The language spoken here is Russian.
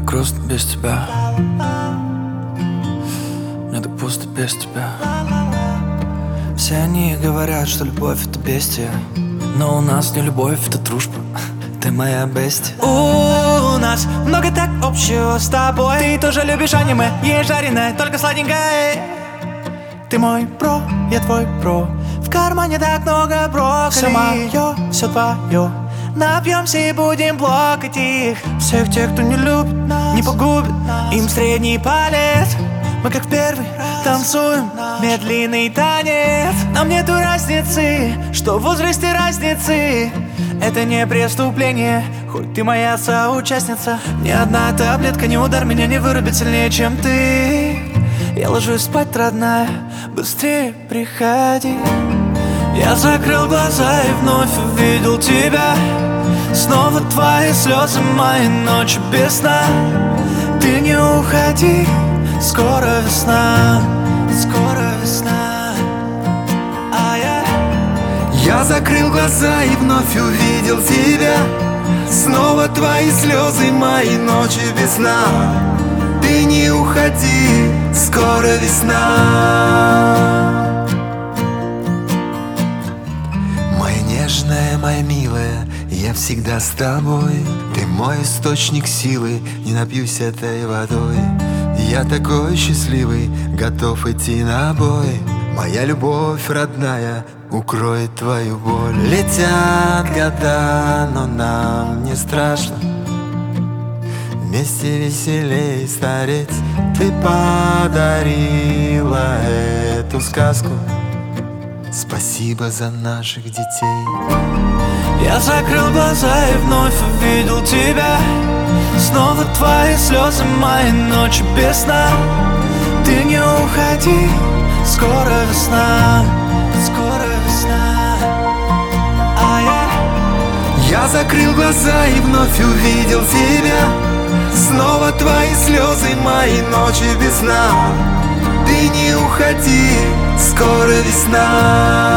грустно без тебя. Мне так пусто без тебя. Все они говорят, что любовь это бестия, но у нас не любовь, это дружба. Ты моя бестия. У нас много так общего с тобой. Ты тоже любишь аниме, ешь жареное, только сладенькое. Ты мой бро, я твой бро. В кармане так много брокколи. Все мое, все твое. Напьемся и будем плакать их. Всех тех, кто не любит, не погубит им средний палец. Мы как в первый танцуем медленный танец. Нам нету разницы, что в возрасте разницы. Это не преступление, хоть ты моя соучастница. Ни одна таблетка, ни удар меня не вырубит сильнее, чем ты. Я ложусь спать, родная, быстрее приходи. Я закрыл глаза и вновь увидел тебя. Снова твои слезы, мои ночи без сна. Ты не уходи, скоро весна, скоро весна. Я закрыл глаза и вновь увидел тебя. Снова твои слезы, мои ночи без сна. Ты не уходи, скоро весна. Моя нежная, моя милая, я всегда с тобой. Ты мой источник силы, не напьюсь этой водой. Я такой счастливый, готов идти на бой. Моя любовь родная укроет твою боль. Летят года, но нам не страшно. Вместе веселей стареть. Ты подарила эту сказку. Спасибо за наших детей. Я закрыл глаза и вновь увидел тебя. Снова твои слезы, мои ночи без сна. Ты не уходи, скоро весна, скоро весна. Я закрыл глаза и вновь увидел тебя. Снова твои слезы, мои ночи без сна. Ты не уходи, скоро весна.